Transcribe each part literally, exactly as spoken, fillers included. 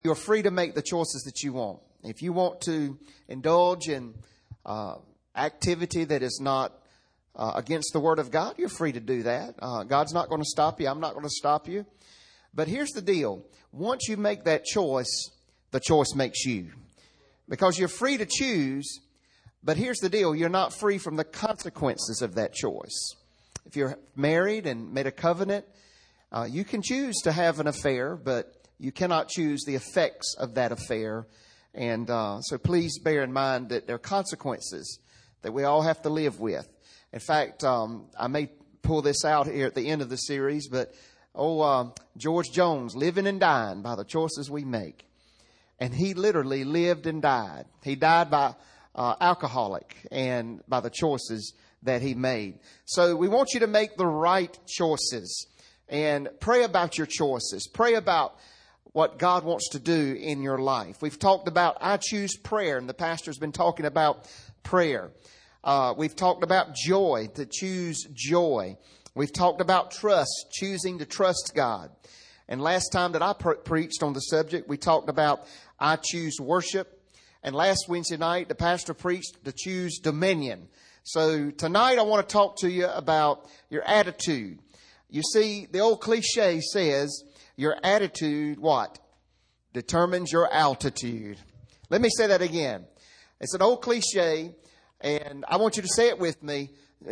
You're free to make the choices that you want. If you want to indulge in uh, activity that is not uh, against the Word of God, you're free to do that. Uh, God's not going to stop you. I'm not going to stop you. But here's the deal. Once you make that choice, the choice makes you. Because you're free to choose, but here's the deal. You're not free from the consequences of that choice. If you're married and made a covenant, uh, you can choose to have an affair, but you cannot choose the effects of that affair. And uh, so please bear in mind that there are consequences that we all have to live with. In fact, um, I may pull this out here at the end of the series, but oh, uh, George Jones, living and dying by the choices we make. And he literally lived and died. He died by uh, alcoholic and by the choices that he made. So we want you to make the right choices and pray about your choices. Pray about what God wants to do in your life. We've talked about I choose prayer, and the pastor's been talking about prayer. Uh, we've talked about joy, to choose joy. We've talked about trust, choosing to trust God. And last time that I pre- preached on the subject, we talked about I choose worship. And last Wednesday night, the pastor preached to choose dominion. So tonight I want to talk to you about your attitude. You see, the old cliche says, your attitude, what? Determines your altitude. Let me say that again. It's an old cliche, and I want you to say it with me.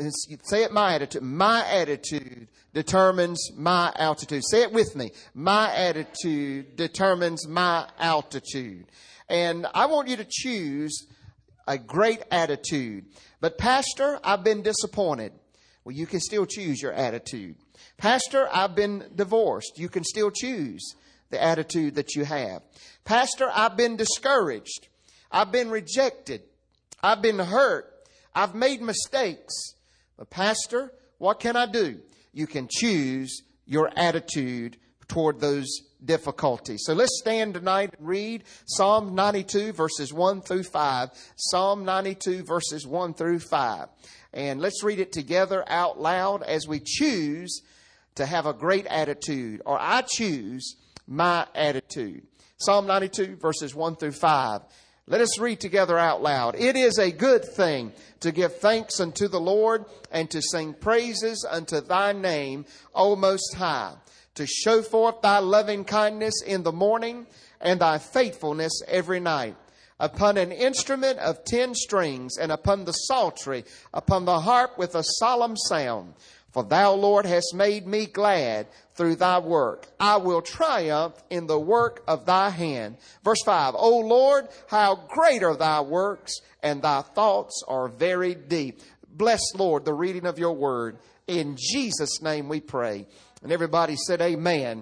Say it, my attitude. My attitude determines my altitude. Say it with me. My attitude determines my altitude. And I want you to choose a great attitude. But Pastor, I've been disappointed. Well, you can still choose your attitude. Pastor, I've been divorced. You can still choose the attitude that you have. Pastor, I've been discouraged. I've been rejected. I've been hurt. I've made mistakes. But Pastor, what can I do? You can choose your attitude toward those difficulties. So let's stand tonight and read Psalm ninety-two verses one through five. Psalm ninety-two verses one through five. And let's read it together out loud as we choose to have a great attitude, or I choose my attitude. Psalm ninety-two verses one through five. Let us read together out loud. It is a good thing to give thanks unto the Lord and to sing praises unto thy name, O Most High, to show forth thy loving kindness in the morning and thy faithfulness every night. Upon an instrument of ten strings and upon the psaltery, upon the harp with a solemn sound. For thou, Lord, hast made me glad through thy work. I will triumph in the work of thy hand. Verse five, O Lord, how great are thy works, and thy thoughts are very deep. Bless, Lord, the reading of your word. In Jesus' name we pray. And everybody said amen. Amen.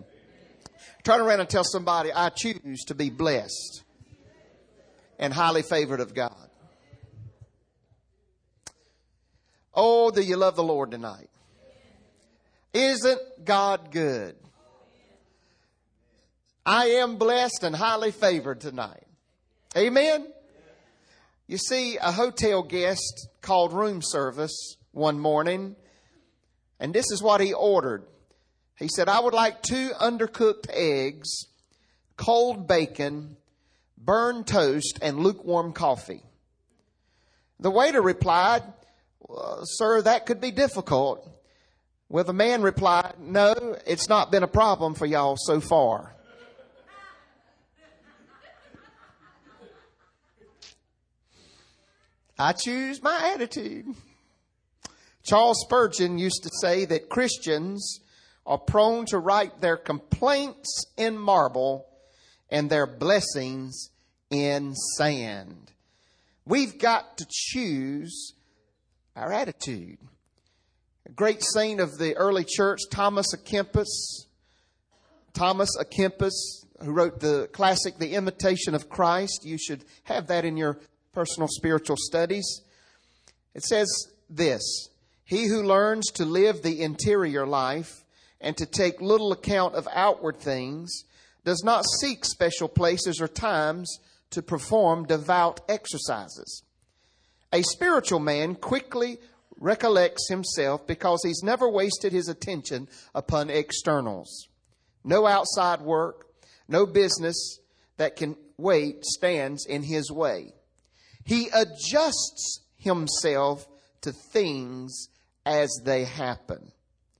Turn around and tell somebody, I choose to be blessed and highly favored of God. Oh, do you love the Lord tonight? Isn't God good? I am blessed and highly favored tonight. Amen? You see, a hotel guest called room service one morning, and this is what he ordered. He said, I would like two undercooked eggs, cold bacon, burned toast, and lukewarm coffee. The waiter replied, well, sir, that could be difficult. Well, the man replied, no, it's not been a problem for y'all so far. I choose my attitude. Charles Spurgeon used to say that Christians are prone to write their complaints in marble and their blessings in sand. We've got to choose our attitude. A great saint of the early church, Thomas à Kempis, Thomas à Kempis, who wrote the classic, The Imitation of Christ. You should have that in your personal spiritual studies. It says this, he who learns to live the interior life and to take little account of outward things does not seek special places or times to perform devout exercises. A spiritual man quickly recollects himself because he's never wasted his attention upon externals. No outside work, no business, that can wait stands in his way. He adjusts himself to things as they happen.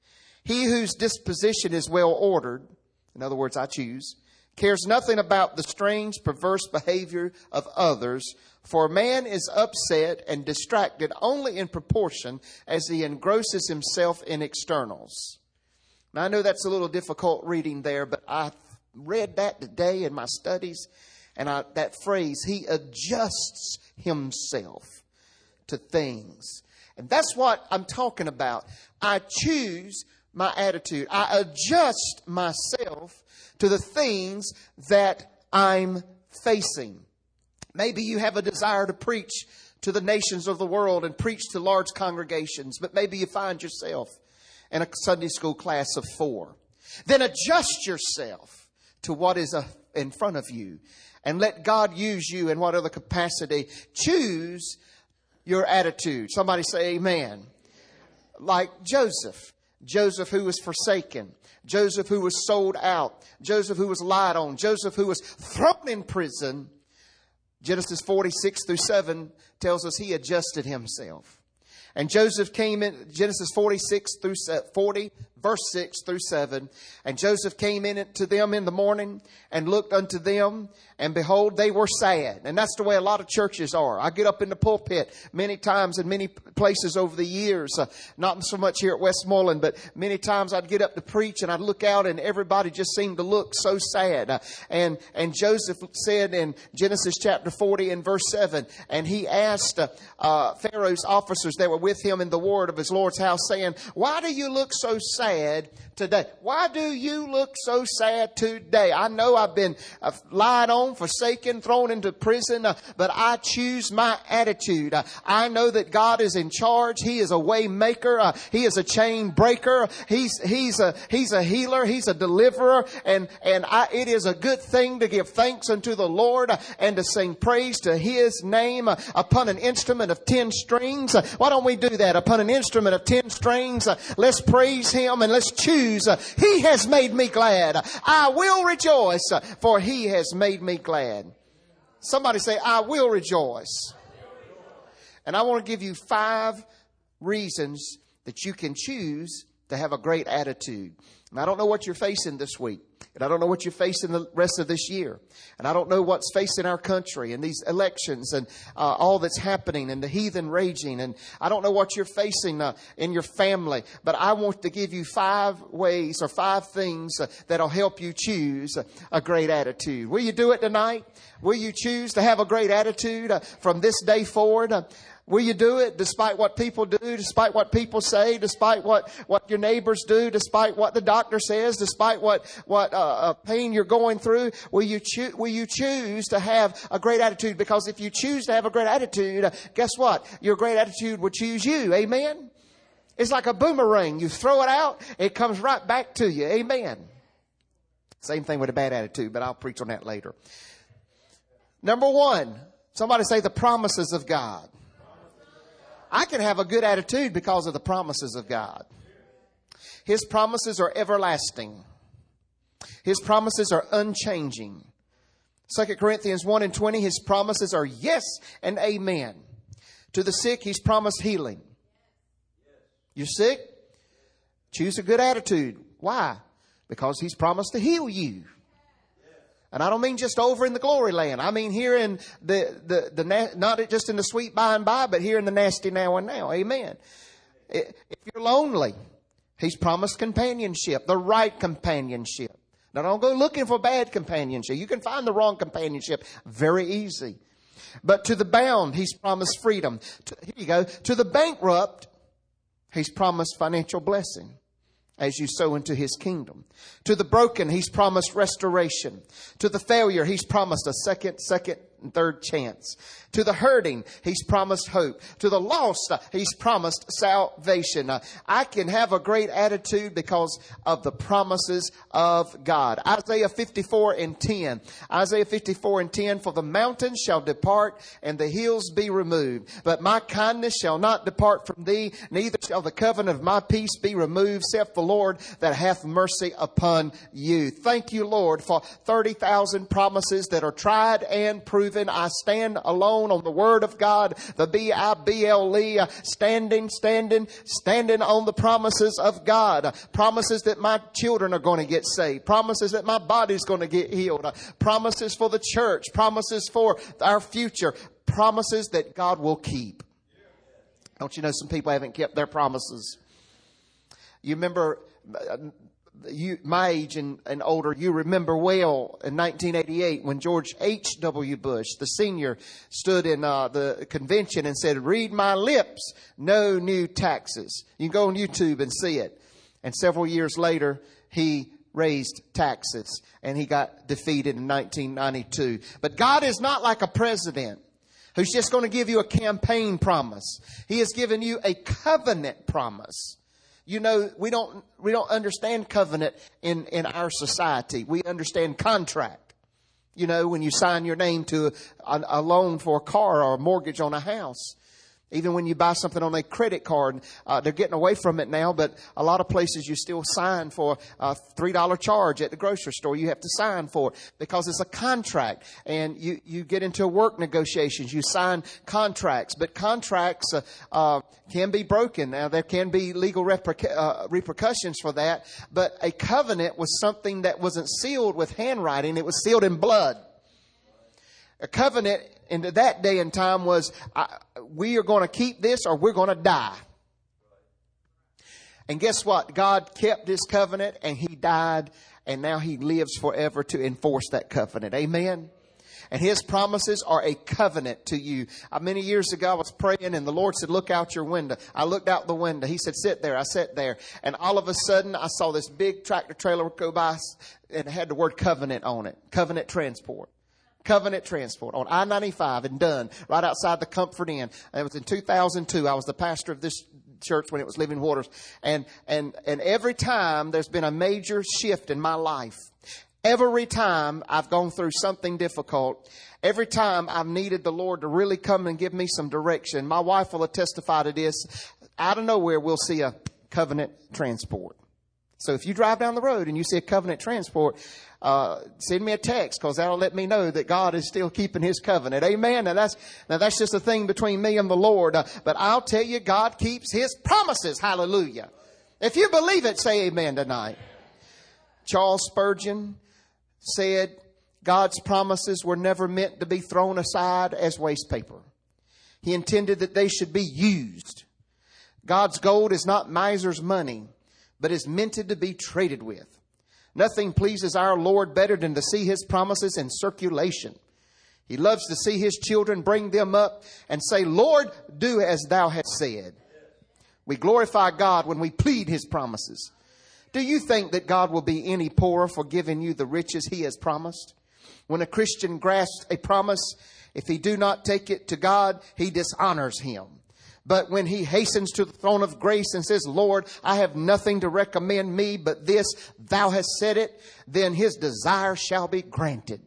He whose disposition is well ordered, in other words, I choose, cares nothing about the strange, perverse behavior of others, for man is upset and distracted only in proportion as he engrosses himself in externals. Now, I know that's a little difficult reading there, but I read that today in my studies, and I, that phrase, he adjusts himself to things. And that's what I'm talking about. I choose my attitude. I adjust myself to the things that I'm facing. Maybe you have a desire to preach to the nations of the world and preach to large congregations, but maybe you find yourself in a Sunday school class of four. Then adjust yourself to what is in front of you and let God use you in whatever capacity. Choose your attitude. Somebody say amen. Like Joseph. Joseph who was forsaken. Joseph who was sold out. Joseph who was lied on. Joseph who was thrown in prison. Genesis forty-six through seven tells us he adjusted himself. And Joseph came in, Genesis forty-six through forty, verse six through seven. And Joseph came in to them in the morning and looked unto them, and behold, they were sad. And that's the way a lot of churches are. I get up in the pulpit many times in many places over the years, uh, not so much here at Westmoreland, but many times I'd get up to preach and I'd look out and everybody just seemed to look so sad. Uh, and, and Joseph said in Genesis chapter forty and verse seven, and he asked uh, uh, Pharaoh's officers that were with him in the ward of his Lord's house, saying, why do you look so sad today? Why do you look so sad today? I know I've been uh, lied on, forsaken, thrown into prison, uh, but I choose my attitude. Uh, I know that God is in charge. He is a way maker. Uh, he is a chain breaker. He's, he's a, he's a healer. He's a deliverer. And, and I, it is a good thing to give thanks unto the Lord uh, and to sing praise to his name uh, upon an instrument of ten strings. Uh, why don't we do that? Upon an instrument of ten strings, uh, let's praise him and let's choose. Uh, he has made me glad. I will rejoice, uh, for he has made me glad. Somebody say, I will rejoice. And I want to give you five reasons that you can choose to have a great attitude. And I don't know what you're facing this week. And I don't know what you're facing the rest of this year. And I don't know what's facing our country and these elections and uh, all that's happening and the heathen raging. And I don't know what you're facing uh, in your family. But I want to give you five ways or five things uh, that'll help you choose a great attitude. Will you do it tonight? Will you choose to have a great attitude uh, from this day forward? Uh, Will you do it despite what people do, despite what people say, despite what, what your neighbors do, despite what the doctor says, despite what, what uh, uh, pain you're going through? Will you, choo- will you choose to have a great attitude? Because if you choose to have a great attitude, uh, guess what? Your great attitude will choose you. Amen? It's like a boomerang. You throw it out, it comes right back to you. Amen? Same thing with a bad attitude, but I'll preach on that later. Number one, somebody say the promises of God. I can have a good attitude because of the promises of God. His promises are everlasting. His promises are unchanging. Second Corinthians one and twenty, his promises are yes and amen. To the sick, he's promised healing. You're sick? Choose a good attitude. Why? Because he's promised to heal you. And I don't mean just over in the glory land. I mean here in the, the, the, na- not just in the sweet by and by, but here in the nasty now and now. Amen. If you're lonely, he's promised companionship, the right companionship. Now don't go looking for bad companionship. You can find the wrong companionship very easy. But to the bound, he's promised freedom. To, here you go. To the bankrupt, he's promised financial blessing as you sow into his kingdom. To the broken, he's promised restoration. To the failure, he's promised a second, second and third chance. To the hurting, He's promised hope. To the lost, uh, He's promised salvation. Uh, I can have a great attitude because of the promises of God. Isaiah fifty-four and ten. Isaiah fifty-four and ten. For the mountains shall depart and the hills be removed. But my kindness shall not depart from thee, neither shall the covenant of my peace be removed, saith the Lord that hath mercy upon you. Thank you, Lord, for thirty thousand promises that are tried and proven. I stand alone on the Word of God, the B I B L E, standing, standing, standing on the promises of God. Promises that my children are going to get saved. Promises that my body's going to get healed. Promises for the church. Promises for our future. Promises that God will keep. Don't you know some people haven't kept their promises? You remember... You, my age and, and older, you remember well in nineteen eighty-eight when George H W Bush, the senior, stood in uh, the convention and said, "Read my lips, no new taxes." You can go on YouTube and see it. And several years later, he raised taxes and he got defeated in nineteen ninety-two. But God is not like a president who's just going to give you a campaign promise. He has given you a covenant promise. You know, we don't we don't understand covenant in, in our society. We understand contract. You know, when you sign your name to a, a loan for a car or a mortgage on a house. Even when you buy something on a credit card, uh, they're getting away from it now, but a lot of places you still sign for a three dollar charge at the grocery store. You have to sign for it because it's a contract. And you, you get into work negotiations. You sign contracts, but contracts uh, uh, can be broken. Now, there can be legal reperc- uh, repercussions for that, but a covenant was something that wasn't sealed with handwriting. It was sealed in blood. A covenant in that day and time was, uh, we are going to keep this or we're going to die. And guess what? God kept His covenant and He died, and now He lives forever to enforce that covenant. Amen. And His promises are a covenant to you. Uh, many years ago, I was praying and the Lord said, "Look out your window." I looked out the window. He said, "Sit there." I sat there. And all of a sudden, I saw this big tractor trailer go by and it had the word covenant on it. Covenant Transport. Covenant Transport on I ninety-five in Dunn, right outside the Comfort Inn. It was in two thousand two. I was the pastor of this church when it was Living Waters. And, and, and every time there's been a major shift in my life, every time I've gone through something difficult, every time I've needed the Lord to really come and give me some direction, my wife will testify to this. Out of nowhere, we'll see a Covenant Transport. So if you drive down the road and you see a Covenant Transport, uh, send me a text, because that'll let me know that God is still keeping His covenant. Amen. Now that's, now that's just a thing between me and the Lord. Uh, but I'll tell you, God keeps His promises. Hallelujah. If you believe it, say amen tonight. Charles Spurgeon said, God's promises were never meant to be thrown aside as waste paper. He intended that they should be used. God's gold is not miser's money, but is meant to be traded with. Nothing pleases our Lord better than to see His promises in circulation. He loves to see His children bring them up and say, "Lord, do as Thou hast said." We glorify God when we plead His promises. Do you think that God will be any poorer for giving you the riches He has promised? When a Christian grasps a promise, if he do not take it to God, he dishonors Him. But when he hastens to the throne of grace and says, "Lord, I have nothing to recommend me but this, Thou hast said it," then his desire shall be granted.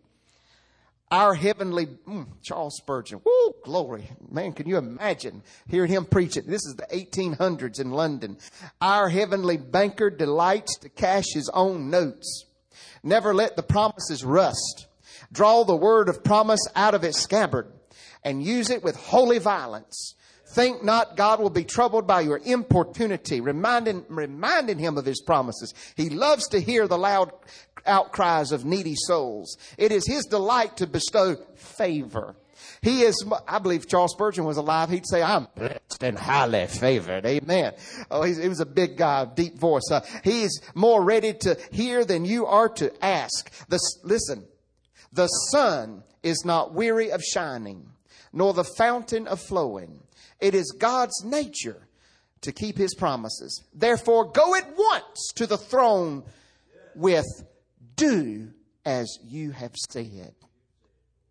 Our heavenly, mm, Charles Spurgeon, woo, glory. Man, can you imagine hearing him preach it? This is the eighteen hundreds in London. Our heavenly banker delights to cash his own notes. Never let the promises rust. Draw the word of promise out of its scabbard and use it with holy violence. Think not God will be troubled by your importunity, reminding, reminding Him of His promises. He loves to hear the loud outcries of needy souls. It is His delight to bestow favor. He is, I believe Charles Spurgeon was alive, he'd say, "I'm blessed and highly favored." Amen. Oh, he's, he was a big guy, deep voice. Uh, he is more ready to hear than you are to ask. The, listen, the sun is not weary of shining, nor the fountain of flowing. It is God's nature to keep His promises. Therefore, go at once to the throne with, "Do as you have said."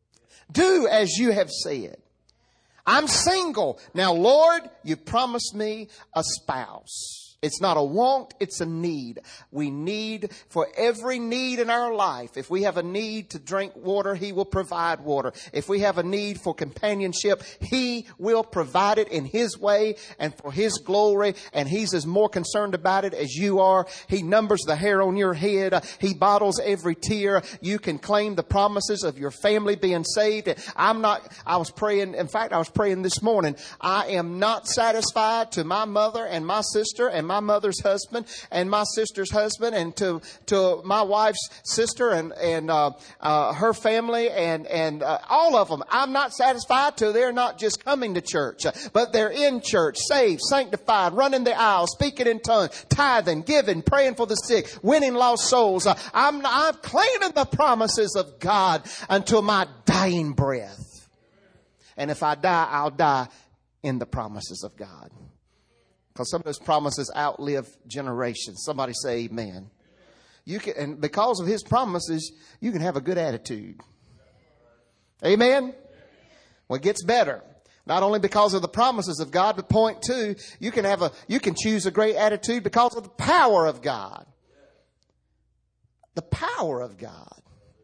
Do as you have said. I'm single. Now, Lord, you promised me a spouse. It's not a want, it's a need. We need for every need in our life. If we have a need to drink water, He will provide water. If we have a need for companionship, He will provide it in His way and for His glory. And He's as more concerned about it as you are. He numbers the hair on your head. He bottles every tear. You can claim the promises of your family being saved. I'm not, I was praying, in fact, I was praying this morning. I am not satisfied to my mother and my sister and my mother's husband and my sister's husband and to to my wife's sister and and uh, uh, her family and and uh, all of them. I'm not satisfied till they're not just coming to church, but they're in church, saved, sanctified, running the aisle, speaking in tongues, tithing, giving, praying for the sick, winning lost souls. Uh, I'm I'm claiming the promises of God until my dying breath. And if I die, I'll die in the promises of God. Because some of those promises outlive generations. Somebody say amen. You can, and because of His promises, you can have a good attitude. Amen? Well, it gets better. Not only because of the promises of God, but point two, you can have a, you can choose a great attitude because of the power of God. The power of God.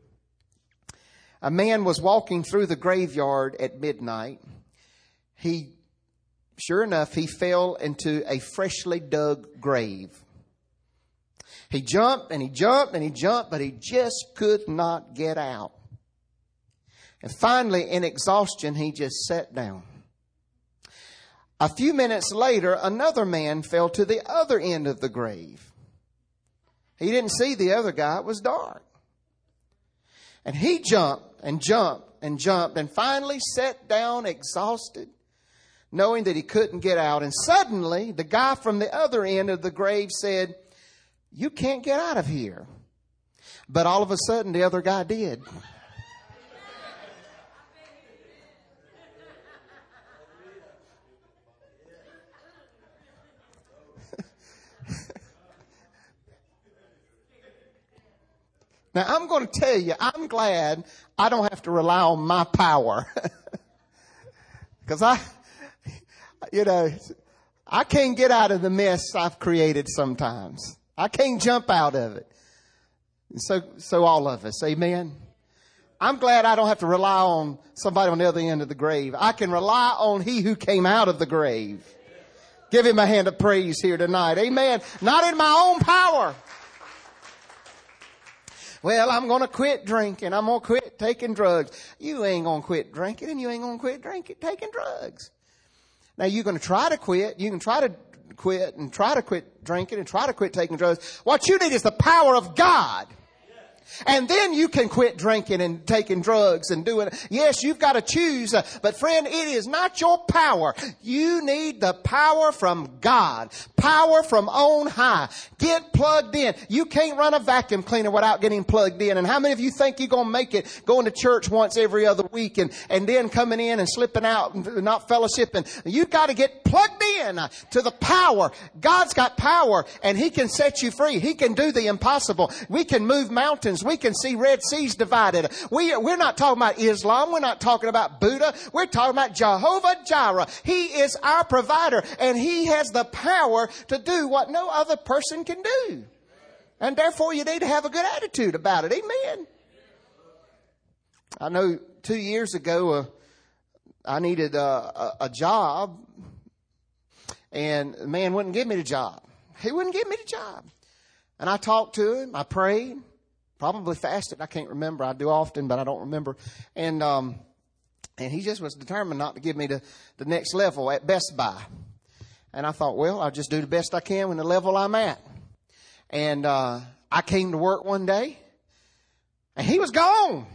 A man was walking through the graveyard at midnight. He Sure enough, he fell into a freshly dug grave. He jumped and he jumped and he jumped, but he just could not get out. And finally, in exhaustion, he just sat down. A few minutes later, another man fell to the other end of the grave. He didn't see the other guy. It was dark. And he jumped and jumped and jumped and finally sat down exhausted, knowing that he couldn't get out. And suddenly, the guy from the other end of the grave said, "You can't get out of here." But all of a sudden, the other guy did. Now, I'm going to tell you, I'm glad I don't have to rely on my power. Because I... You know, I can't get out of the mess I've created sometimes. I can't jump out of it. So, so all of us, amen. I'm glad I don't have to rely on somebody on the other end of the grave. I can rely on He who came out of the grave. Give Him a hand of praise here tonight. Amen. Not in my own power. Well, I'm going to quit drinking. I'm going to quit taking drugs. You ain't going to quit drinking and you ain't going to quit drinking, taking drugs. Now, you're going to try to quit. You can try to quit and try to quit drinking and try to quit taking drugs. What you need is the power of God. And then you can quit drinking and taking drugs and doing it. Yes, you've got to choose. Uh, but friend, it is not your power. You need the power from God. Power from on high. Get plugged in. You can't run a vacuum cleaner without getting plugged in. And how many of you think you're going to make it going to church once every other week and, and then coming in and slipping out and not fellowshipping? You've got to get plugged in to the power. God's got power and He can set you free. He can do the impossible. We can move mountains. We can see Red Seas divided. We, we're not talking about Islam. We're not talking about Buddha. We're talking about Jehovah Jireh. He is our provider and He has the power to do what no other person can do. And therefore you need to have a good attitude about it. Amen. I know two years ago uh, I needed a, a, a job and the man wouldn't give me the job. He wouldn't give me the job. And I talked to him. I prayed. Probably fasted. I can't remember. I do often, but I don't remember. And um, and he just was determined not to give me the, the next level at Best Buy. And I thought, well, I'll just do the best I can with the level I'm at. And uh, I came to work one day, and he was gone.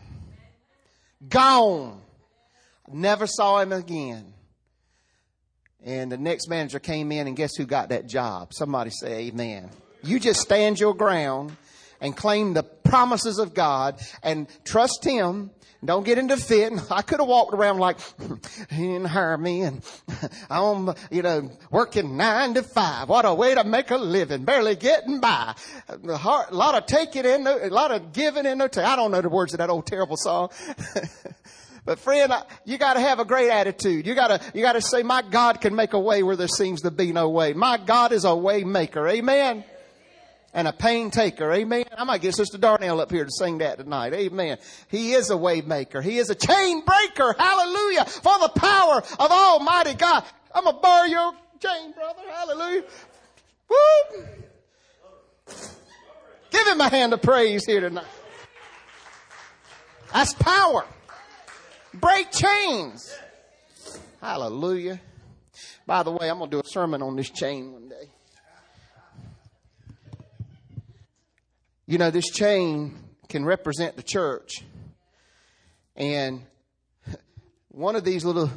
Gone. Never saw him again. And the next manager came in, and guess who got that job? Somebody say amen. You just stand your ground and claim the promises of God and trust Him. Don't get into fit. I could have walked around like, He didn't hire me and I'm, you know, working nine to five. What a way to make a living. Barely getting by. A lot of taking in, a lot of giving in. I don't know the words of that old terrible song. But friend, you got to have a great attitude. You got to, you got to say, my God can make a way where there seems to be no way. My God is a way maker. Amen. And a pain taker. Amen. I might get Sister Darnell up here to sing that tonight. Amen. He is a way maker. He is a chain breaker. Hallelujah. For the power of Almighty God. I'm going to borrow your chain, brother. Hallelujah. Woo. Give him a hand of praise here tonight. That's power. Break chains. Hallelujah. By the way, I'm going to do a sermon on this chain one day. You know, this chain can represent the church. And one of these little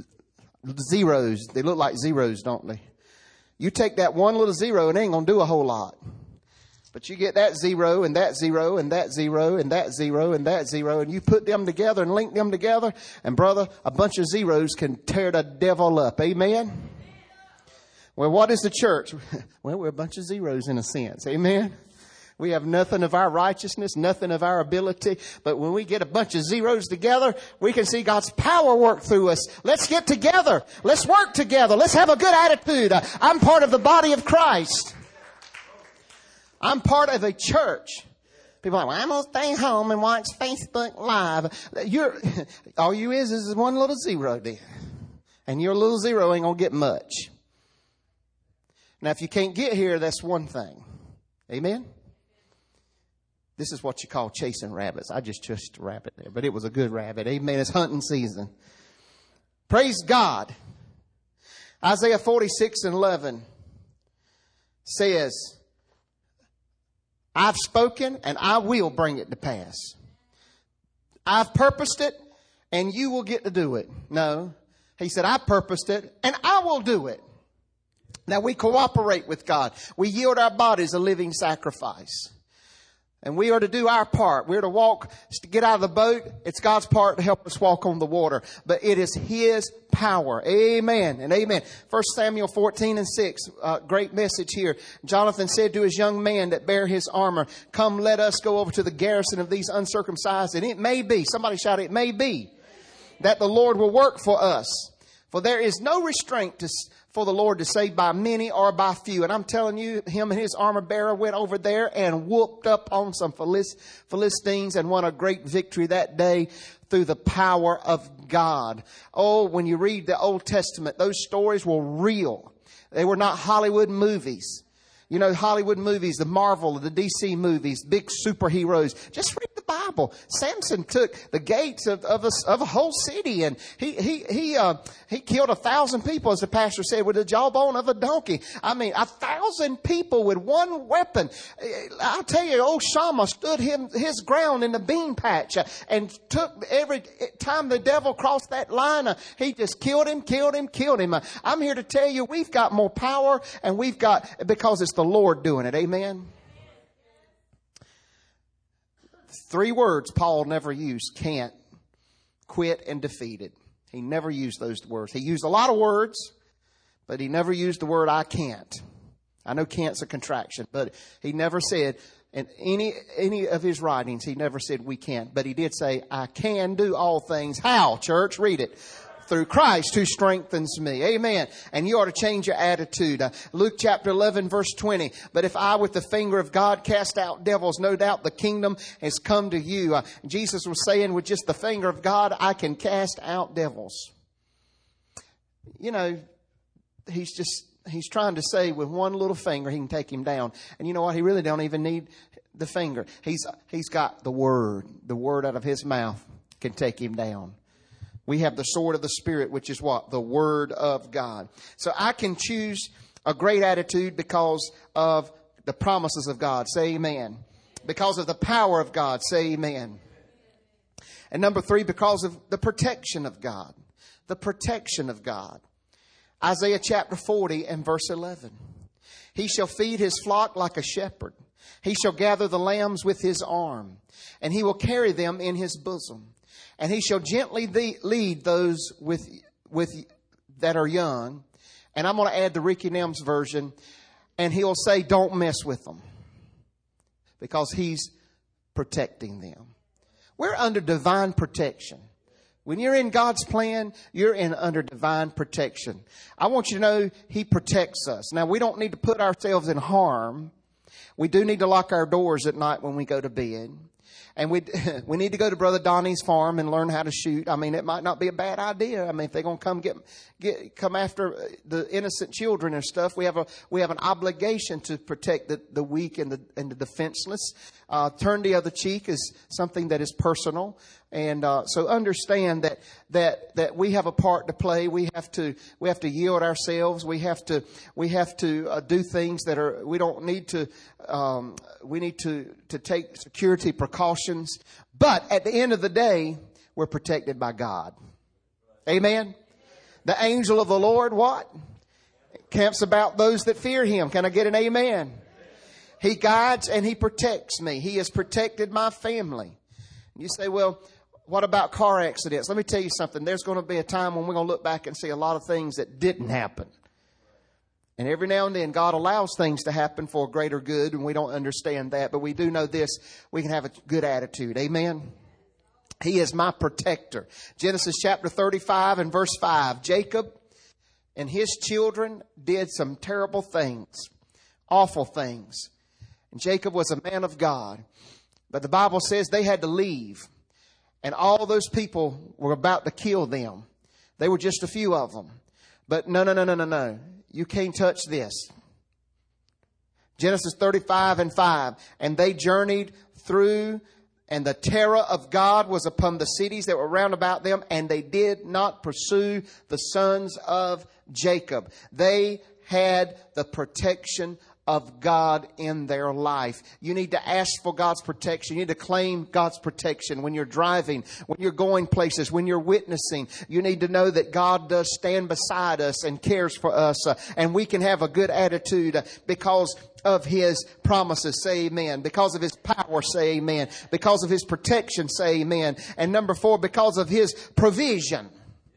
zeros, they look like zeros, don't they? You take that one little zero and it ain't going to do a whole lot. But you get that zero and that zero and that zero and that zero and that zero, and you put them together and link them together, and brother, a bunch of zeros can tear the devil up. Amen? Well, what is the church? Well, we're a bunch of zeros in a sense. Amen? We have nothing of our righteousness, nothing of our ability. But when we get a bunch of zeros together, we can see God's power work through us. Let's get together. Let's work together. Let's have a good attitude. I'm part of the body of Christ. I'm part of a church. People are like, well, I'm going to stay home and watch Facebook Live. You're, all you is is one little zero there. And your little zero ain't going to get much. Now, if you can't get here, that's one thing. Amen? This is what you call chasing rabbits. I just chased a rabbit there, but it was a good rabbit. Amen. It's hunting season. Praise God. Isaiah forty-six and eleven says, I've spoken and I will bring it to pass. I've purposed it and you will get to do it. No, he said, I purposed it and I will do it. Now we cooperate with God. We yield our bodies a living sacrifice. And we are to do our part. We're to walk, to get out of the boat. It's God's part to help us walk on the water. But it is His power. Amen and amen. First Samuel fourteen and six. Uh, great message here. Jonathan said to his young man that bare his armor, come, let us go over to the garrison of these uncircumcised. And it may be, somebody shout, it may be that the Lord will work for us. For there is no restraint to for the Lord to save by many or by few. And I'm telling you, him and his armor bearer went over there and whooped up on some Philistines and won a great victory that day through the power of God. Oh, when you read the Old Testament, those stories were real. They were not Hollywood movies. You know, Hollywood movies, the Marvel, the D C movies, big superheroes. Just read the Bible. Samson took the gates of, of, a, of a whole city, and he he he uh, he killed a thousand people, as the pastor said, with the jawbone of a donkey. I mean, a thousand people with one weapon. I'll tell you, old Shammah stood him his ground in the bean patch and took every time the devil crossed that line, he just killed him, killed him, killed him. I'm here to tell you, we've got more power, and we've got, because it's the Lord doing it. Amen. Three words Paul never used: can't, quit, and defeated. He never used those words. He used a lot of words, but he never used the word I can't. I know can't's a contraction, but he never said, in any any of his writings, he never said we can't. But he did say, I can do all things. How, church? Read it. Through Christ who strengthens me. Amen. And you ought to change your attitude. Uh, Luke chapter eleven verse twenty. But if I with the finger of God cast out devils, no doubt the kingdom has come to you. Uh, Jesus was saying with just the finger of God, I can cast out devils. You know, he's just, he's trying to say with one little finger he can take him down. And you know what? He really don't even need the finger. He's, he's got the word. The word out of his mouth can take him down. We have the sword of the Spirit, which is what? The Word of God. So I can choose a great attitude because of the promises of God. Say amen. Because of the power of God. Say amen. And number three, because of the protection of God. The protection of God. Isaiah chapter forty and verse eleven. He shall feed his flock like a shepherd. He shall gather the lambs with his arm, and he will carry them in his bosom. And he shall gently lead those with with that are young. And I'm going to add the Ricky Nelms version. And he'll say, don't mess with them. Because he's protecting them. We're under divine protection. When you're in God's plan, you're in under divine protection. I want you to know He protects us. Now, we don't need to put ourselves in harm. We do need to lock our doors at night when we go to bed. And we we need to go to Brother Donnie's farm and learn how to shoot. I mean, it might not be a bad idea. I mean, if they're going to come get get come after the innocent children and stuff, we have a we have an obligation to protect the, the weak and the and the defenseless. Uh, turn the other cheek is something that is personal, and uh, so understand that that that we have a part to play. We have to we have to yield ourselves. We have to we have to uh, do things that are we don't need to. Um, we need to to take security precautions, but at the end of the day, we're protected by God. Amen. The angel of the Lord, what? Camps about those that fear Him. Can I get an amen? He guides and He protects me. He has protected my family. You say, well, what about car accidents? Let me tell you something. There's going to be a time when we're going to look back and see a lot of things that didn't happen. And every now and then God allows things to happen for a greater good, and we don't understand that. But we do know this, we can have a good attitude. Amen. He is my protector. Genesis chapter thirty-five and verse five. Jacob and his children did some terrible things, awful things. And Jacob was a man of God. But the Bible says they had to leave. And all those people were about to kill them. They were just a few of them. But no, no, no, no, no, no. You can't touch this. Genesis thirty-five and five. And they journeyed through, and the terror of God was upon the cities that were round about them, and they did not pursue the sons of Jacob. They had the protection of God in their life. You need to ask for God's protection. You need to claim God's protection when you're driving, when you're going places, when you're witnessing. You need to know that God does stand beside us and cares for us. Uh, and we can have a good attitude uh, because of His promises. Say amen. Because of His power. Say amen. Because of His protection. Say amen. And number four, because of His provision.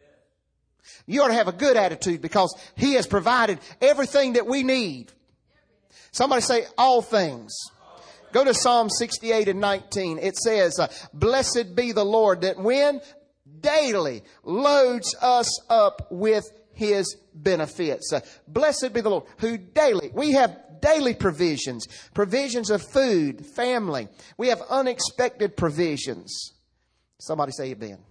You ought to have a good attitude because He has provided everything that we need. Somebody say all things. Go to Psalm sixty-eight and nineteen. It says, uh, blessed be the Lord that when daily loads us up with His benefits. Uh, blessed be the Lord who daily, we have daily provisions, provisions of food, family. We have unexpected provisions. Somebody say amen.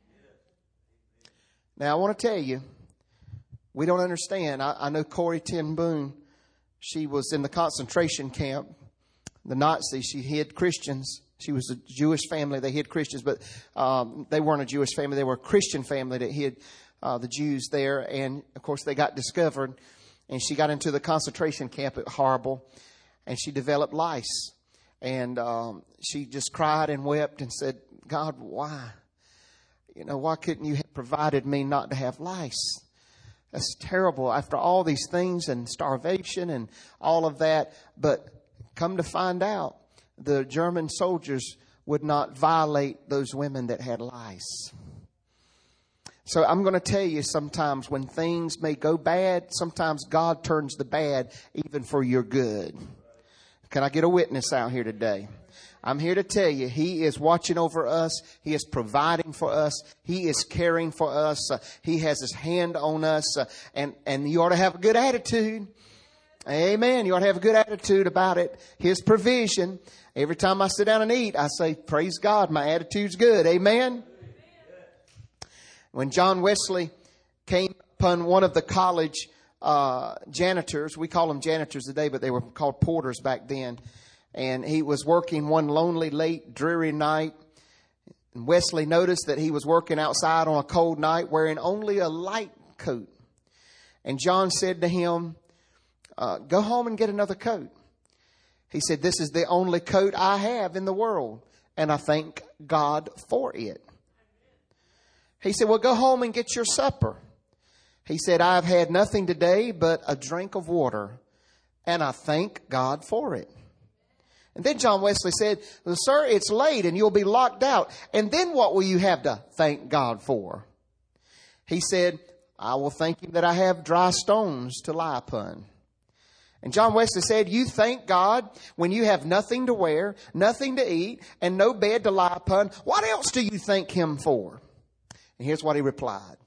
Now I want to tell you, we don't understand. I, I know Corrie ten Boom. She was in the concentration camp. The Nazis, she hid Christians. She was a Jewish family. They hid Christians, but um, they weren't a Jewish family. They were a Christian family that hid uh, the Jews there. And, of course, they got discovered. And she got into the concentration camp at Horrible. And she developed lice. And um, she just cried and wept and said, God, why? You know, why couldn't you have provided me not to have lice? That's terrible after all these things and starvation and all of that. But come to find out, the German soldiers would not violate those women that had lice. So I'm going to tell you, sometimes when things may go bad, sometimes God turns the bad even for your good. Can I get a witness out here today? I'm here to tell you, He is watching over us. He is providing for us. He is caring for us. Uh, he has His hand on us. Uh, and, and you ought to have a good attitude. Amen. You ought to have a good attitude about it. His provision. Every time I sit down and eat, I say, praise God, my attitude's good. Amen. When John Wesley came upon one of the college uh, janitors, we call them janitors today, but they were called porters back then. And he was working one lonely, late, dreary night. And Wesley noticed that he was working outside on a cold night wearing only a light coat. And John said to him, uh, go home and get another coat. He said, this is the only coat I have in the world, and I thank God for it. He said, well, go home and get your supper. He said, I've had nothing today but a drink of water, and I thank God for it. And then John Wesley said, well, sir, it's late and you'll be locked out. And then what will you have to thank God for? He said, I will thank Him that I have dry stones to lie upon. And John Wesley said, you thank God when you have nothing to wear, nothing to eat, and no bed to lie upon. What else do you thank Him for? And here's what he replied.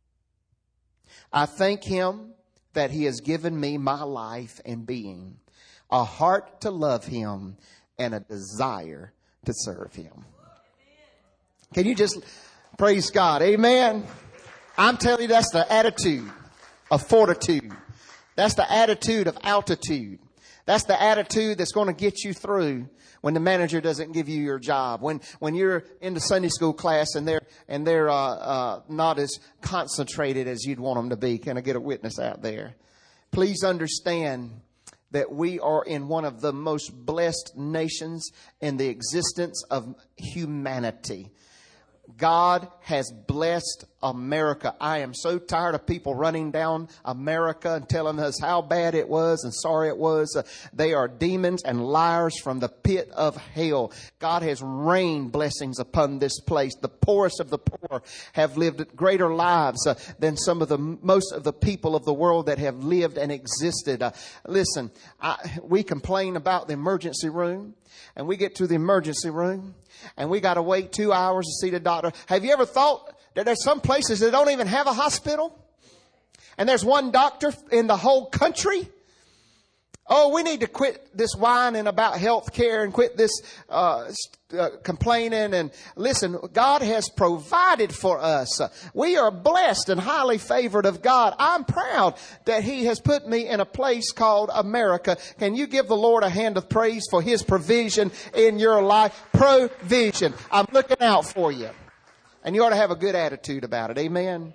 I thank him that he has given me my life and being, a heart to love him, and a desire to serve him. Can you just praise God? Amen. I'm telling you, that's the attitude of fortitude. That's the attitude of altitude. That's the attitude that's going to get you through when the manager doesn't give you your job. When when you're in the Sunday school class and they're and they're uh, uh, not as concentrated as you'd want them to be. Can I get a witness out there? Please understand that we are in one of the most blessed nations in the existence of humanity. God has blessed America. I am so tired of people running down America and telling us how bad it was and sorry it was. Uh, they are demons and liars from the pit of hell. God has rained blessings upon this place. The poorest of the poor have lived greater lives uh, than some of the most of the people of the world that have lived and existed. Uh, listen, I, we complain about the emergency room, and we get to the emergency room and we got to wait two hours to see the doctor. Have you ever thought that there's some places that don't even have a hospital? And there's one doctor in the whole country? Oh, we need to quit this whining about health care and quit this uh, uh, complaining. And listen, God has provided for us. We are blessed and highly favored of God. I'm proud that he has put me in a place called America. Can you give the Lord a hand of praise for his provision in your life? Provision. I'm looking out for you. And you ought to have a good attitude about it. Amen.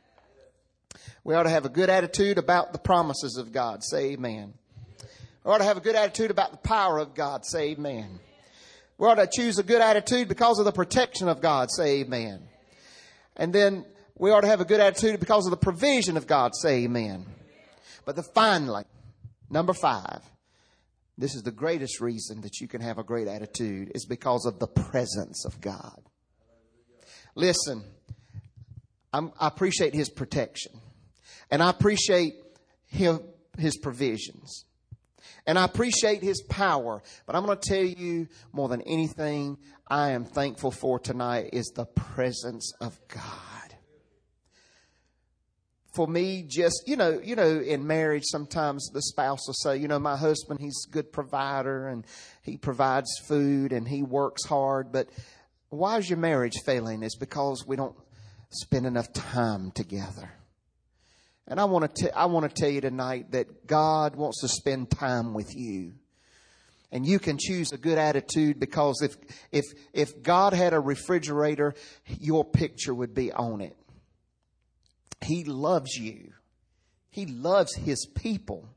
We ought to have a good attitude about the promises of God. Say amen. We ought to have a good attitude about the power of God. Say amen. We ought to choose a good attitude because of the protection of God. Say amen. And then we ought to have a good attitude because of the provision of God. Say amen. But the finally, number five, this is the greatest reason that you can have a great attitude, is because of the presence of God. Listen, I'm, I appreciate his protection, and I appreciate him, his provisions. And I appreciate his power. But I'm going to tell you, more than anything I am thankful for tonight is the presence of God. For me, just, you know, you know, in marriage, sometimes the spouse will say, you know, my husband, he's a good provider and he provides food and he works hard. But why is your marriage failing? It's because we don't spend enough time together. And I want to t- I want to tell you tonight that God wants to spend time with you. And you can choose a good attitude, because if if if God had a refrigerator, your picture would be on it. He loves you. He loves his people.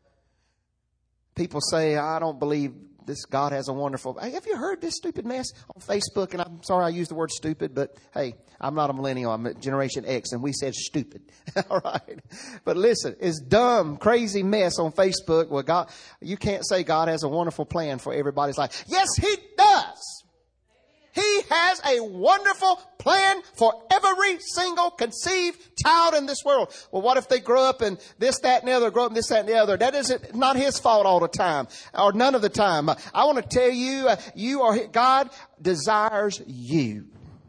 People say, I don't believe this God has a wonderful... Hey, have you heard this stupid mess on Facebook? And I'm sorry I used the word stupid, but hey, I'm not a millennial. I'm a Generation X, and we said stupid. All right. But listen, it's dumb, crazy mess on Facebook. Well, God, you can't say God has a wonderful plan for everybody's life. Yes, he does. He has a wonderful plan for every single conceived child in this world. Well, what if they grow up in this, that, and the other, grow up in this, that, and the other? That isn't not his fault all the time, or none of the time. I want to tell you, uh, you are, God desires you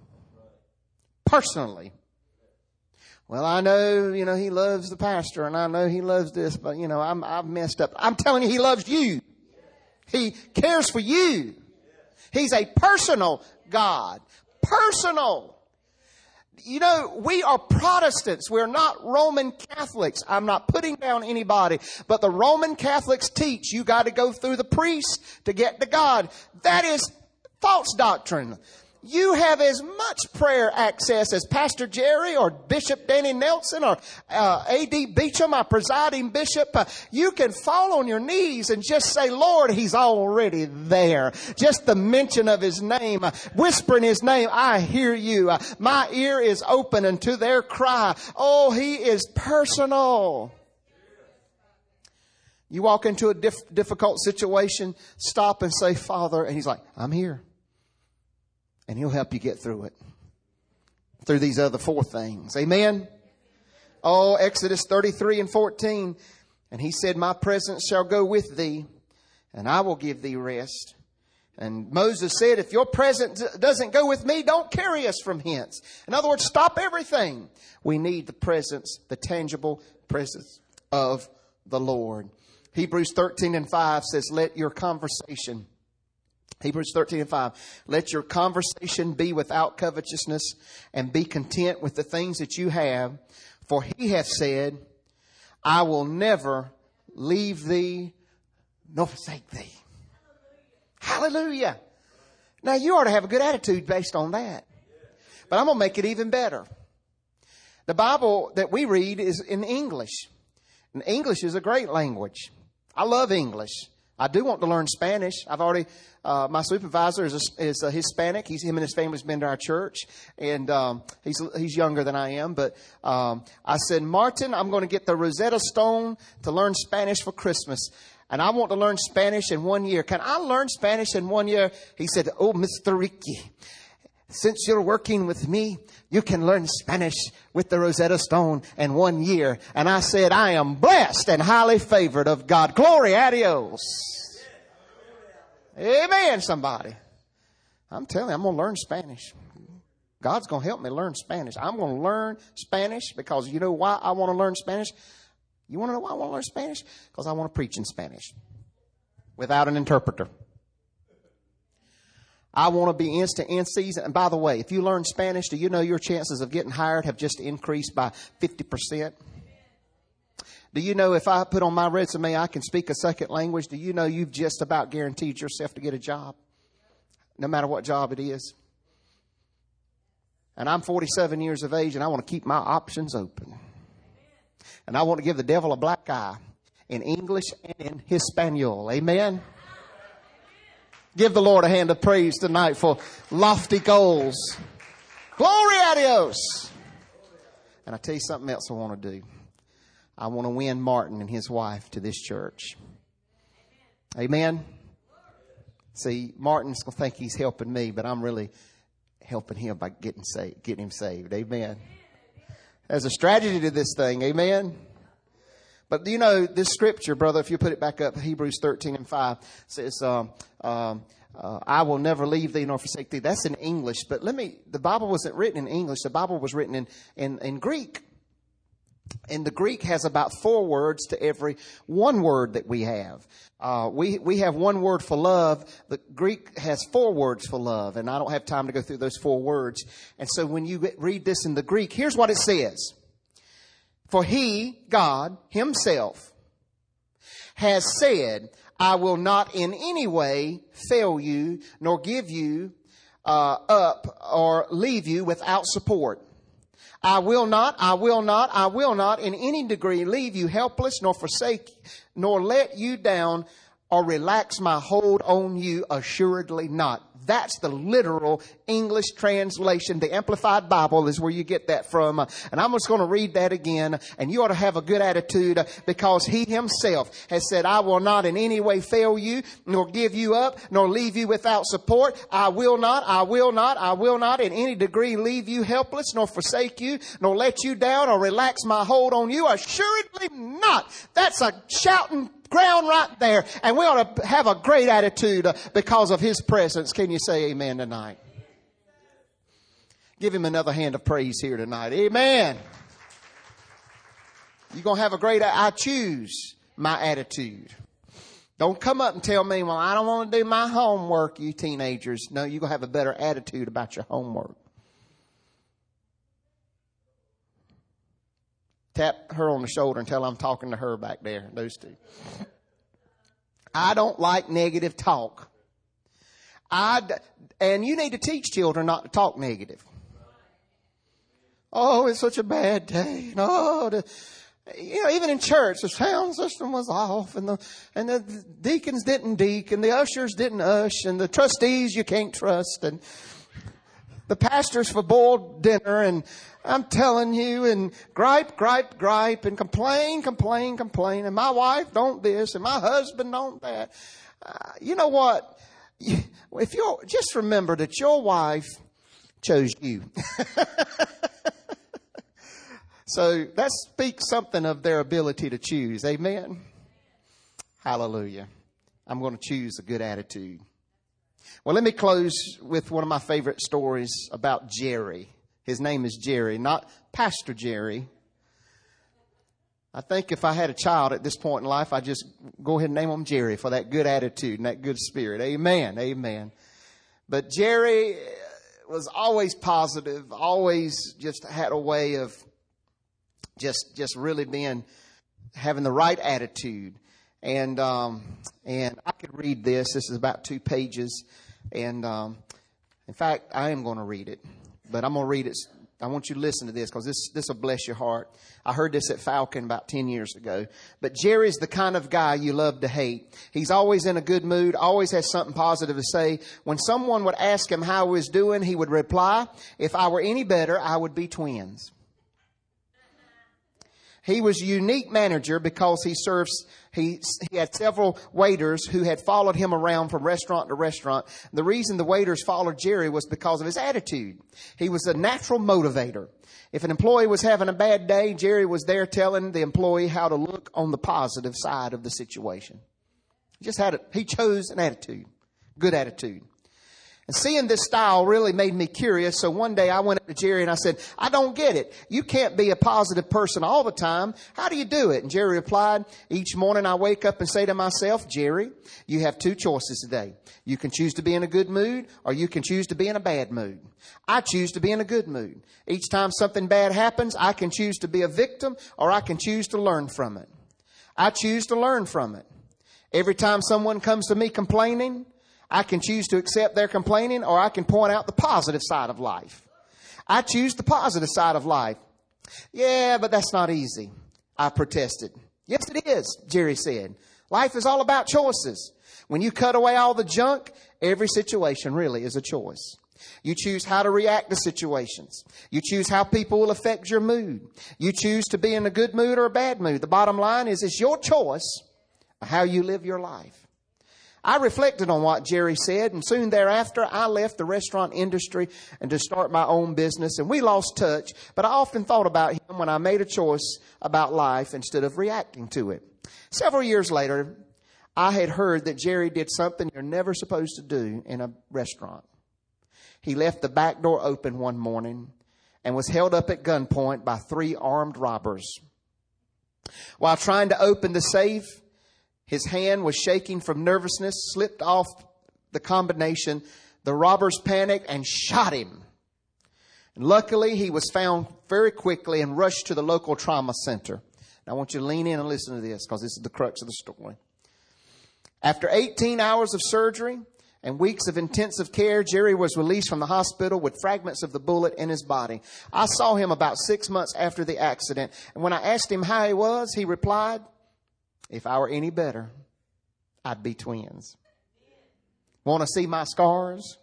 personally. Well, I know, you know, he loves the pastor, and I know he loves this, but, you know, I'm, I've messed up. I'm telling you, he loves you. He cares for you. He's a personal God. Personal. You know, we are Protestants. We're not Roman Catholics. I'm not putting down anybody. But the Roman Catholics teach you got to go through the priest to get to God. That is false doctrine. You have as much prayer access as Pastor Jerry or Bishop Danny Nelson or uh, A D Beecham, our presiding bishop. Uh, you can fall on your knees and just say, Lord, he's already there. Just the mention of his name, uh, whispering his name, I hear you. Uh, my ear is open unto their cry. Oh, he is personal. You walk into a diff- difficult situation, stop and say, Father, and he's like, I'm here. And he'll help you get through it. Through these other four things. Amen? Oh, Exodus thirty-three and fourteen. And he said, my presence shall go with thee, and I will give thee rest. And Moses said, if your presence doesn't go with me, don't carry us from hence. In other words, stop everything. We need the presence, the tangible presence of the Lord. Hebrews thirteen and five says, let your conversation, Hebrews thirteen and five, let your conversation be without covetousness, and be content with the things that you have. For he hath said, I will never leave thee nor forsake thee. Hallelujah. Now you ought to have a good attitude based on that. But I'm going to make it even better. The Bible that we read is in English. And English is a great language. I love English. I do want to learn Spanish. I've already, uh, my supervisor is a, is a Hispanic. He's, him and his family's been to our church. And, um, he's, he's younger than I am. But, um, I said, Martin, I'm going to get the Rosetta Stone to learn Spanish for Christmas. And I want to learn Spanish in one year. Can I learn Spanish in one year? He said, oh, Mister Ricky, since you're working with me, you can learn Spanish with the Rosetta Stone in one year. And I said, I am blessed and highly favored of God. Glory, adios. Amen, somebody. I'm telling you, I'm going to learn Spanish. God's going to help me learn Spanish. I'm going to learn Spanish because you know why I want to learn Spanish? You want to know why I want to learn Spanish? Because I want to preach in Spanish without an interpreter. I want to be instant in season. And by the way, if you learn Spanish, do you know your chances of getting hired have just increased by fifty percent? Do you know if I put on my resume I can speak a second language, do you know you've just about guaranteed yourself to get a job? No matter what job it is. And I'm forty-seven years of age and I want to keep my options open. And I want to give the devil a black eye in English and in Hispaniola. Amen? Give the Lord a hand of praise tonight for lofty goals. Glory, adios. And I tell you something else I want to do. I want to win Martin and his wife to this church. Amen? See, Martin's going to think he's helping me, but I'm really helping him by getting saved, getting him saved. Amen? There's a strategy to this thing. Amen? But you know, this scripture, brother, if you put it back up, Hebrews thirteen and five says, um, um, uh, I will never leave thee nor forsake thee. That's in English. But let me, the Bible wasn't written in English. The Bible was written in, in, in Greek. And the Greek has about four words to every one word that we have. Uh, we, we have one word for love. The Greek has four words for love. And I don't have time to go through those four words. And so when you read this in the Greek, here's what it says. For he, God, himself, has said, I will not in any way fail you, nor give you uh, up or leave you without support. I will not, I will not, I will not in any degree leave you helpless, nor forsake, nor let you down, or relax my hold on you, assuredly not. That's the literal English translation. The Amplified Bible is where you get that from. And I'm just going to read that again. And you ought to have a good attitude because he himself has said, I will not in any way fail you, nor give you up, nor leave you without support. I will not, I will not, I will not in any degree leave you helpless, nor forsake you, nor let you down, or relax my hold on you. Assuredly not. That's a shouting ground right there. And we ought to have a great attitude because of his presence. Can you say amen tonight? Give him another hand of praise here tonight. Amen. You're going to have a great, I choose my attitude. Don't come up and tell me, well, I don't want to do my homework, you teenagers. No, you're going to have a better attitude about your homework. Tap her on the shoulder and tell her I'm talking to her back there. Those two. I don't like negative talk. I, and you need to teach children not to talk negative. Oh, it's such a bad day. No, the, you know, even in church, the sound system was off, and the and the deacons didn't deacon, and the ushers didn't ush, and the trustees you can't trust, and the pastors for boiled dinner, and I'm telling you, and gripe, gripe, gripe, and complain, complain, complain, and my wife don't this, and my husband don't that. Uh, you know what? If you just remember that your wife chose you. So that speaks something of their ability to choose. Amen. Hallelujah. I'm going to choose a good attitude. Well, let me close with one of my favorite stories about Jerry. His name is Jerry, not Pastor Jerry. I think if I had a child at this point in life, I'd just go ahead and name him Jerry for that good attitude and that good spirit. Amen. Amen. But Jerry was always positive, always just had a way of just, just really being, having the right attitude. And, um, and I could read this. This is about two pages. And, um, in fact, I am going to read it, but I'm going to read it. I want you to listen to this because this, this will bless your heart. I heard this at Falcon about ten years ago. But Jerry's the kind of guy you love to hate. He's always in a good mood, always has something positive to say. When someone would ask him how he was doing, he would reply, "If I were any better, I would be twins." He was a unique manager because he serves, he, he had several waiters who had followed him around from restaurant to restaurant. The reason the waiters followed Jerry was because of his attitude. He was a natural motivator. If an employee was having a bad day, Jerry was there telling the employee how to look on the positive side of the situation. He just had a, he chose an attitude, good attitude. And seeing this style really made me curious. So one day I went up to Jerry and I said, "I don't get it. You can't be a positive person all the time. How do you do it?" And Jerry replied, "Each morning I wake up and say to myself, Jerry, you have two choices today. You can choose to be in a good mood or you can choose to be in a bad mood. I choose to be in a good mood. Each time something bad happens, I can choose to be a victim or I can choose to learn from it. I choose to learn from it. Every time someone comes to me complaining, I can choose to accept their complaining or I can point out the positive side of life. I choose the positive side of life." "Yeah, but that's not easy," I protested. "Yes, it is," Jerry said. "Life is all about choices. When you cut away all the junk, every situation really is a choice. You choose how to react to situations. You choose how people will affect your mood. You choose to be in a good mood or a bad mood. The bottom line is it's your choice of how you live your life." I reflected on what Jerry said, and soon thereafter, I left the restaurant industry and to start my own business, and we lost touch, but I often thought about him when I made a choice about life instead of reacting to it. Several years later, I had heard that Jerry did something you're never supposed to do in a restaurant. He left the back door open one morning and was held up at gunpoint by three armed robbers. While trying to open the safe, his hand was shaking from nervousness, slipped off the combination. The robbers panicked and shot him. And luckily, he was found very quickly and rushed to the local trauma center. Now, I want you to lean in and listen to this because this is the crux of the story. After eighteen hours of surgery and weeks of intensive care, Jerry was released from the hospital with fragments of the bullet in his body. I saw him about six months after the accident. And when I asked him how he was, he replied, "If I were any better, I'd be twins." Want to see my scars?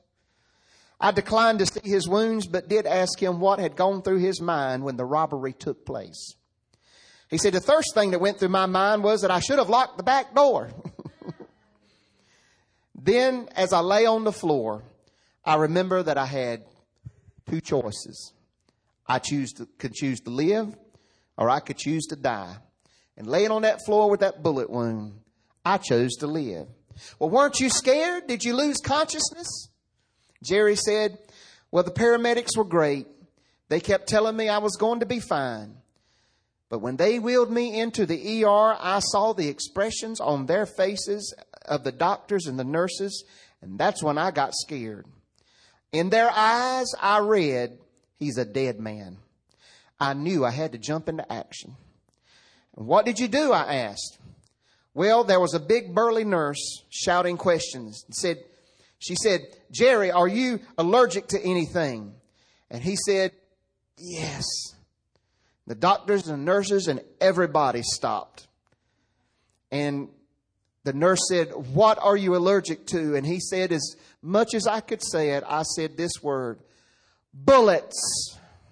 I declined to see his wounds, but did ask him what had gone through his mind when the robbery took place. He said, "The first thing that went through my mind was that I should have locked the back door." Then, as I lay on the floor, I remember that I had two choices. I choose to, could choose to live, or I could choose to die. And laying on that floor with that bullet wound, I chose to live. "Well, weren't you scared? Did you lose consciousness?" Jerry said, "Well, the paramedics were great. They kept telling me I was going to be fine. But when they wheeled me into the E R, I saw the expressions on their faces of the doctors and the nurses, and that's when I got scared. In their eyes, I read, he's a dead man. I knew I had to jump into action." "What did you do?" I asked. "Well, there was a big burly nurse shouting questions. And said, she said, 'Jerry, are you allergic to anything?' And he said, 'Yes.' The doctors and nurses and everybody stopped. And the nurse said, 'What are you allergic to?' And he said, as much as I could say it, I said this word, 'Bullets.'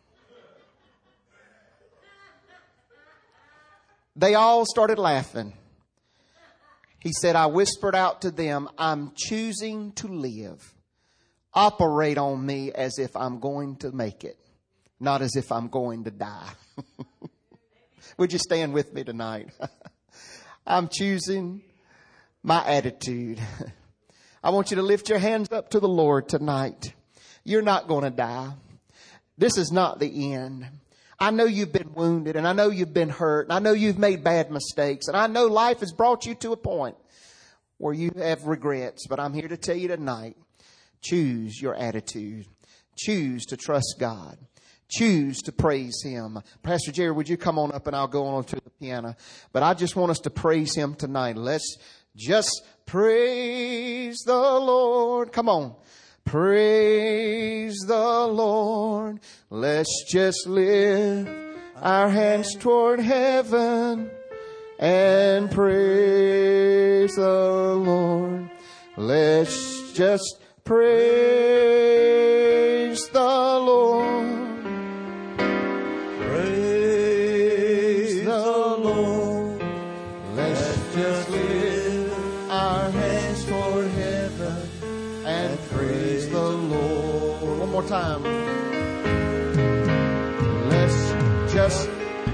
They all started laughing. He said, I whispered out to them, 'I'm choosing to live. Operate on me as if I'm going to make it, not as if I'm going to die.'" Would you stand with me tonight? I'm choosing my attitude. I want you to lift your hands up to the Lord tonight. You're not going to die. This is not the end. I know you've been wounded, and I know you've been hurt, and I know you've made bad mistakes, and I know life has brought you to a point where you have regrets. But I'm here to tell you tonight, choose your attitude. Choose to trust God. Choose to praise Him. Pastor Jerry, would you come on up and I'll go on to the piano. But I just want us to praise Him tonight. Let's just praise the Lord. Come on. Praise the Lord. Let's just lift our hands toward heaven and praise the Lord. Let's just praise the Lord. Praise the Lord. Let's just lift our hands toward heaven and praise the Lord. One more time. Let's just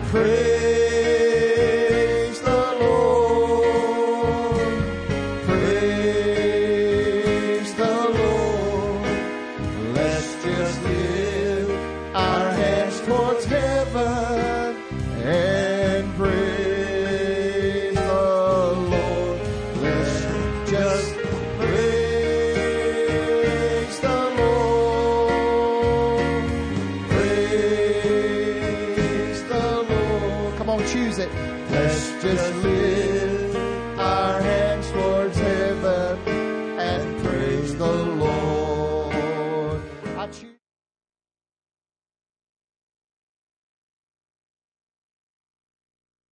praise the Lord. Praise the Lord. Let's just lift our hands towards heaven and praise the Lord. Let's just praise the Lord. Praise the Lord. Come on, choose it. Let's just lift our hands towards heaven and praise the Lord.